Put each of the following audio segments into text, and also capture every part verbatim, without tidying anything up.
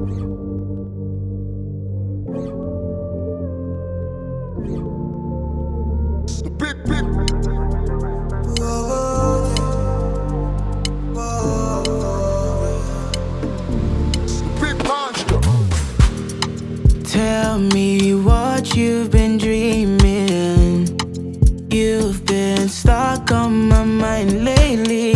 Tell me what you've been dreaming. You've been stuck on my mind lately.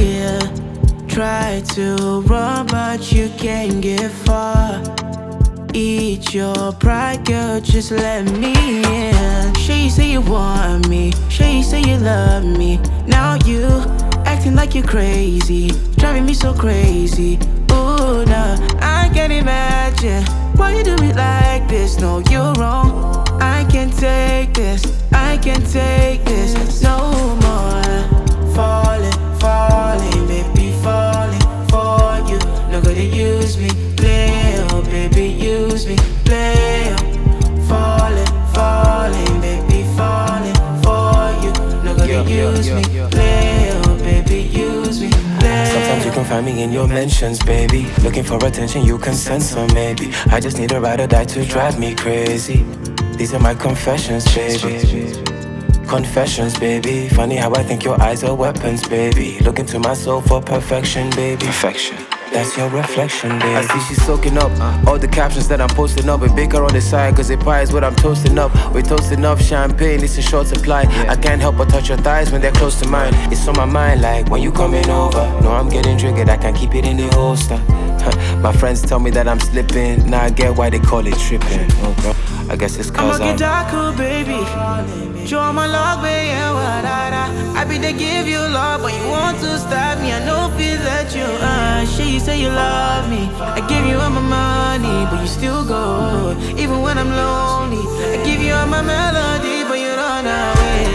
Try to run but you can't get far. Eat your pride, girl, just let me in. Sure you say you want me, sure you say you love me. Now you acting like you're crazy, driving me so crazy. Ooh, nah, I can't imagine why you do me like this. No, you're wrong, I can't take this, I can't take this no more. Falling, falling, baby, falling for you. No good to use me, play, oh baby, use me, play. Falling, falling, baby, falling for you. No good to use me, play, oh baby, use me, play. Sometimes you can find me in your mentions, baby. Looking for attention, you can sense some, maybe. I just need a ride or die to drive me crazy. These are my confessions, baby. Confessions, baby. Funny how I think your eyes are weapons, baby. Look into my soul for perfection, baby. Perfection. That's your reflection, baby. I see she's soaking up all the captions that I'm posting up. A baker on the side, cause it pie is what I'm toasting up. We're toasting up champagne, it's a short supply. I can't help but touch your thighs when they're close to mine. It's on my mind like when you coming over. No, I'm getting triggered, I can't keep it in the holster. My friends tell me that I'm slipping. Now I get why they call it tripping. Oh, bro. I guess it's cause I'm I'm Daku, baby. Show my love, baby. I be to give you love, but you want to stop me. I know feel that you uh shit, you say you love me. I give you all my money, but you still go. Even when I'm lonely, I give you all my melody, but you don't know it.